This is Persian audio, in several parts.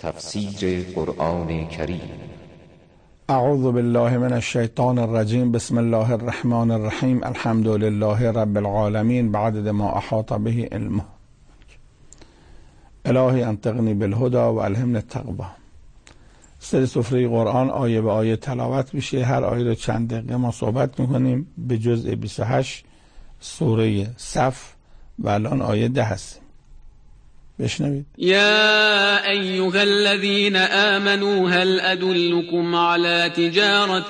تفسیر قرآن کریم. اعوذ بالله من الشیطان الرجیم. بسم الله الرحمن الرحیم. الحمد لله رب العالمین بعدد ما احاط به علمه. الهی انطقنی بالهدى و الهمنی التقوی. سری سفره قرآن آیه به آیه تلاوت میشه. هر آیه رو چند دقیقه ما صحبت میکنیم به جزء 28 سوره صف و الان آیه 10 هستیم. بشنوید. یا ایها الذین آمنوا هل ادلکم علی تجارة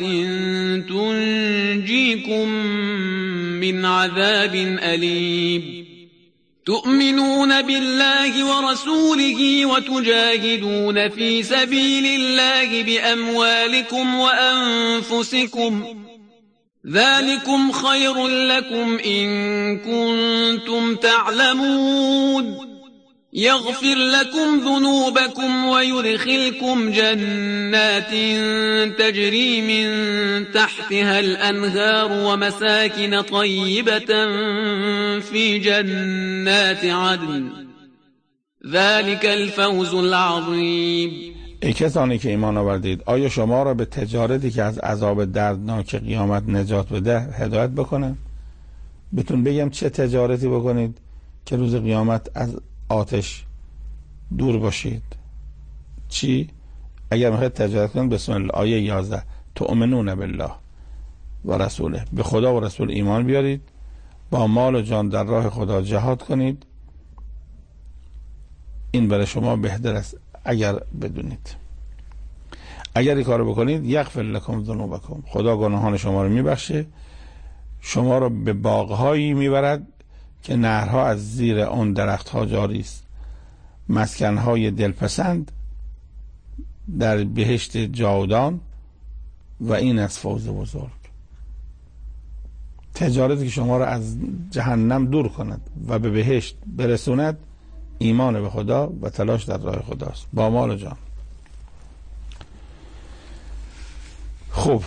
تنجیکم من عذاب الیم تؤمنون بالله ورسوله وتجاهدون في سبيل الله بأموالكم وأنفسكم ذلكم خير لكم إن كنتم تعلمون يغفر لكم ذنوبكم ويدخلكم جنات تجري من تحتها الأنهار ومساكن طيبة في جنات عدن ذلك الفوز العظيم. ای کسانی که ایمان آوردید، آیا شما را به تجارتی که از عذاب دردناک قیامت نجات بده هدایت بکنم؟ بهتون بگم چه تجارتی بکنید که روز قیامت از آتش دور باشید؟ چی؟ اگر میخواید تجارت کنید بسم الله. آیه 11 تؤمنون بالله و رسوله، به خدا و رسول ایمان بیارید، با مال و جان در راه خدا جهاد کنید. این برای شما بهتر است اگر بدونید. اگر این کارو بکنید یغفر لکم ذنوبکم، خدا گناهان شما رو میبخشه، شما رو به باغهایی میبرد که نهرها از زیر آن درختها جاری است، مسکنهای دلپسند در بهشت جاودان و این از فوز بزرگ. تجارتی که شما را از جهنم دور کند و به بهشت برسوند ایمان به خدا و تلاش در راه خداست با مال و جان. خب،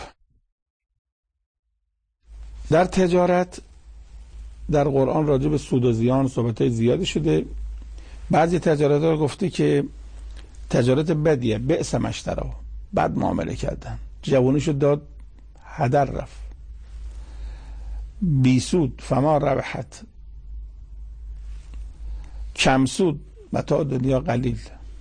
در تجارت در قرآن راجع به سود و زیان صحبت‌های زیادی شده. بعضی تجارت ها گفته که تجارت بدیه، بئس ما اشتروا، بد معامله کردن، جوونیشو داد هدر رفت، بی سود فما ربحت، کم سود متاع دنیا قلیل.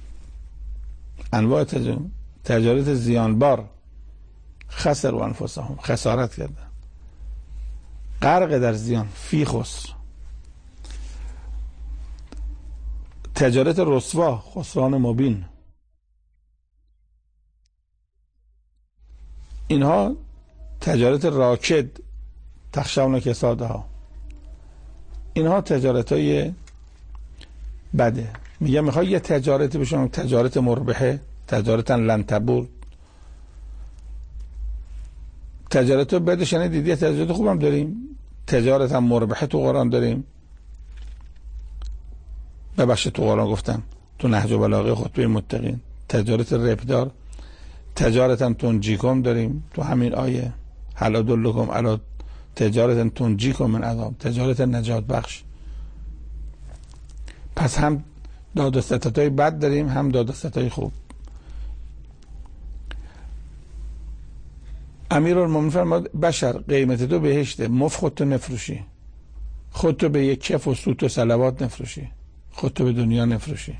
انواع تجارت زیانبار، خسر و انفسهم، خسارت کردن، غرق در زیان، فی خسر. تجارت رسوا، خسران مبین. اینها تجارت راکد، تخشون کسادها. اینها تجارت های بده. میگم میخوای یه تجارتی بشون، تجارت مربحه، تجارتا لن تبور. تجارت بده شنیدید، تجارت خوبم داریم، تجارت هم مربحه تو قرآن داریم. ببخشید تو قرآن گفتم، تو نهج بلاغه خطبه متقین تجارت ربدار، تجارت هم تنجیکم داریم تو همین آیه هل ادلکم علی تجارت تنجیکم من عذاب، تجارت نجات بخش. پس هم داد و ستدهای بد داریم، هم داد و ستدهای خوب. امیرالمومنین فرمود بشر قیمت تو بهشته، مفت خودتو نفروشی، خودتو به یک کف و سوت و صلوات نفروشی، خودتو به دنیا نفروشی.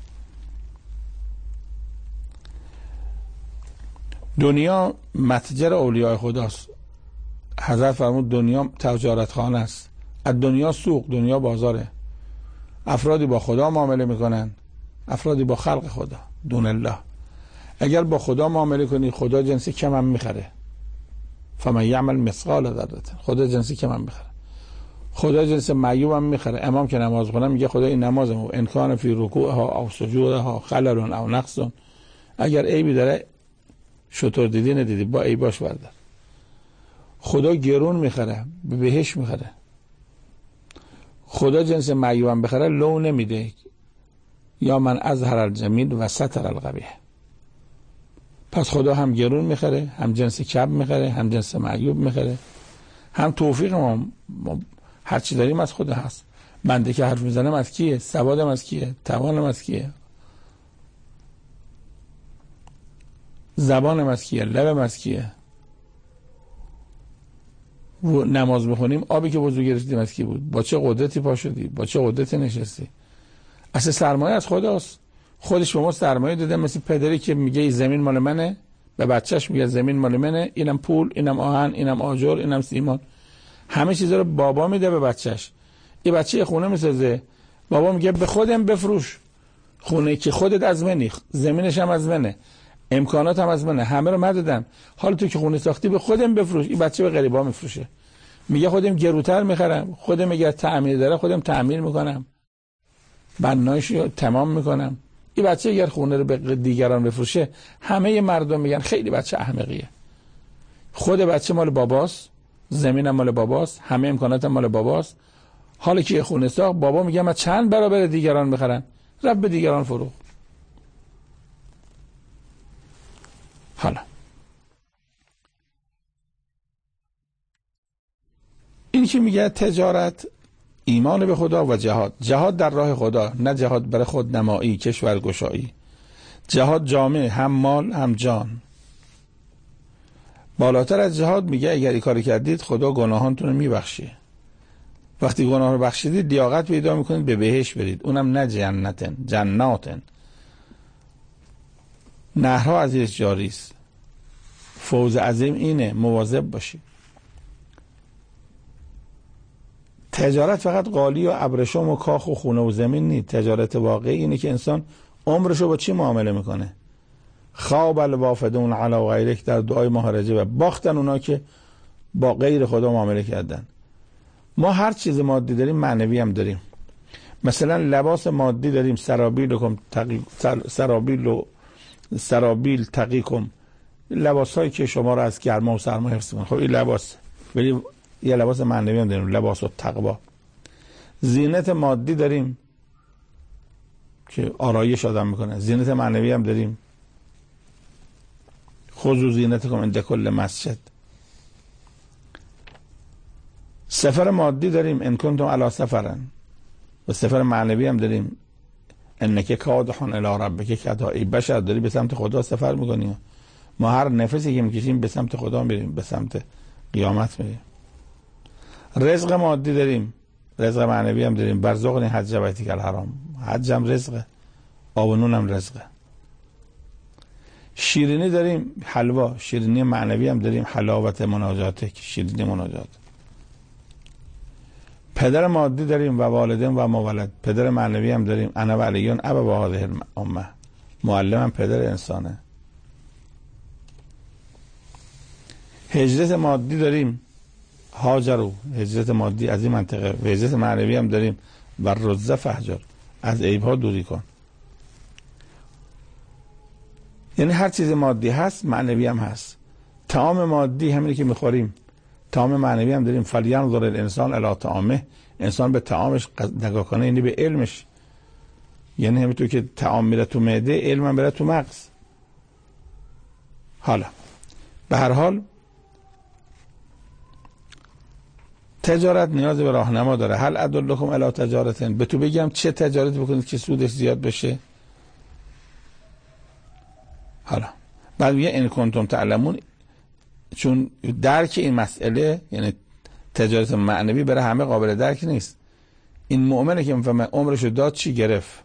دنیا متجر اولیاء خداست. حضرت فرمود دنیا تجارت خانه است. از دنیا سوق، دنیا بازاره. افرادی با خدا معامله میکنن، افرادی با خلق خدا دون الله. اگر با خدا معامله کنی خدا جنسی کم هم میخره. فمن یعمل مثقال ذره، خدا جنسی کم هم میخره، خدا جنس معیوب هم میخره. امام که نماز خونه میگه خدا این نمازمو ان کان فی رکوعها او سجودها خلل او نقص، اگر عیبی داره شطور دیدی ندیدی با عیباش بردار. خدا گرون میخره، به بهش میخره. خدا جنس معیوب هم بخره لو نمیده. یا من اظهر الجمیل و ستر القبیح. پس خدا هم گرون میخره، هم جنس کم میخره، هم جنس معیوب میخره، هم توفیق ما هر چی داریم از خدا هست. بنده که حرف میزنم از کیه؟ سوادم از کیه؟ توانم از کیه؟ زبان مسکیه، لب مسکیه. نماز بخونیم آبی که وضو گرفتی مسکی بود. با چه قدرتی پا شدی، با چه قدرتی نشستی. اصل سرمایه از خداست. خودش به ما سرمایه داده، مثل پدری که میگه این زمین مال منه، به بچهش میگه زمین مال منه، اینم پول، اینم آهن، اینم آجر، اینم سیمان. همه چیزا رو بابا میده به بچهش. این بچه خونه میسازه، بابا میگه به خودم بفروش. خونه که خودت از منی، زمینش هم از منه، امکانات هم از منه، همه رو من دادم، حالا تو که خونه ساختی به خودم بفروش. این بچه به غریبا میفروشه، میگه خودم گروتر میخرم، خودم میگه تعمیر داره خودم تعمیر میکنم، بنایش تمام میکنم. این بچه اگر خونه رو به دیگران بفروشه، همه مردم میگن خیلی بچه احمقیه. خود بچه مال باباست، زمینم مال باباست، همه امکاناتم مال باباست. حالا که خونه ساخت، بابا میگه من چند برابر دیگران میخرم، رفت به دیگران فروخت. حالا این که میگه تجارت، ایمان به خدا و جهاد. جهاد در راه خدا، نه جهاد برای خودنمایی، کشورگشایی. جهاد جامع، هم مال هم جان. بالاتر از جهاد میگه اگر این کاری کردید خدا گناهانتون رو میبخشه. وقتی گناه رو بخشیدید لیاقت پیدا میکنید به بهشت برید، اونم نه جناتن. نهرها ازش جاری است. فوز عظیم اینه، مواظب باشید. تجارت فقط قالی و ابریشم و کاخ و خونه و زمین نیست. تجارت واقعی اینه که انسان عمرشو با چی معامله میکنه. خواب الوافدون علی غیرک، در دعای مهاجره و باختن اونا که با غیر خدا معامله کردن. ما هر چیز مادی داریم معنوی هم داریم. مثلا لباس مادی داریم، سرابیل تقیکم، لباس هایی که شما رو از گرما و سرما حفظ کنه. خب این لباس، ولی یه لباس معنوی هم داریم، لباس التقوا. زینت مادی داریم که آرایش آدم میکنه، زینت معنوی هم داریم، خذوا زینتکم عند کل مسجد. سفر مادی داریم، ان کنتم علی سفرن، و سفر معنوی هم داریم، انک کادح الی ربک کدحا. بشر داری به سمت خدا سفر میکنی. ما هر نفسی که میکشیم به سمت خدا میریم، به سمت قیامت میریم. رزق مادی داریم، رزق معنوی هم داریم. برزقنی حج بیتک الحرام، حج هم رزقه، آب و نون هم رزقه. شیرینی داریم، حلوا، شیرینی معنوی هم داریم، حلاوت مناجاته، شیرینی مناجات. پدر مادی داریم و والدین و مولد، پدر معنوی هم داریم، انا و علیون ابا هذه الامه، معلم هم پدر انسانه. هجرت مادی داریم، هاجرو، هجرت مادی از این منطقه، و هجرت معنوی هم داریم، و رزه فهجر، از عیبها دوری کن. یعنی هر چیز مادی هست معنوی هم هست. طعام مادی همینی که میخوریم، طعام معنوی هم داریم. فلینظر الانسان الی طعامه، انسان به طعامش نگاه کنه، یعنی به علمش. یعنی همینطور که طعام میره تو معده، علم هم میره تو مغز. حالا به هر حال تجارت نیاز به راهنما داره. هل ادلکم الی تجارتن، به تو بگم چه تجارت بکنید که سودش زیاد بشه. حالا بعد میگه ان کنتم تعلمون، چون درک این مسئله، یعنی تجارت معنوی برای همه قابل درک نیست. این مؤمنه که میفهمه عمرشو داد چی گرفت.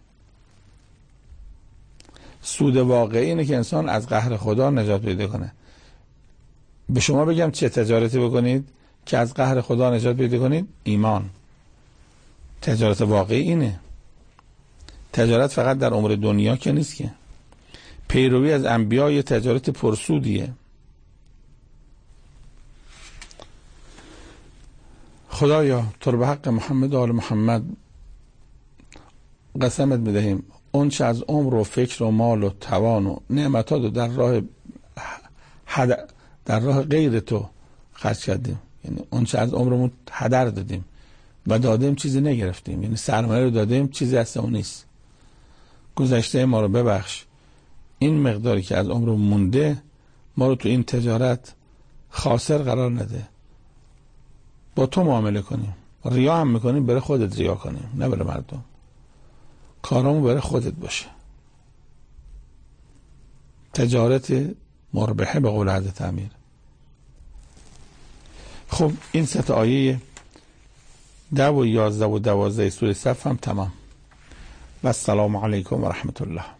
سود واقعی اینه که انسان از قهر خدا نجات پیدا کنه. به شما بگم چه تجارتی بکنید که از قهر خدا نجات پیدا کنید؟ ایمان. تجارت واقعی اینه. تجارت فقط در امور دنیا که نیست که. پیروی از انبیا یه تجارت پرسودیه. خدایا تو رو به حق محمد و آل محمد قسمت میدهیم اون چه از عمر و فکر و مال و توان و نعمتات رو در راه غیر تو خرج کردیم. یعنی اون چه از عمرمون هدر دادیم و دادیم چیزی نگرفتیم، یعنی سرمایه رو دادیم چیزی هست اون نیست. گذشته ما رو ببخش. این مقداری که از عمر مونده ما رو تو این تجارت خاسر قرار نده. با تو معامله کنیم. ریا هم میکنیم برای خودت ریا کنیم، نه برای مردم. کارامون برای خودت باشه. تجارت مربحه به قول حضرت امیر. خب این 3 آیه 10 و 11 و 12 سوره صف هم تمام. و السلام علیکم و رحمت الله.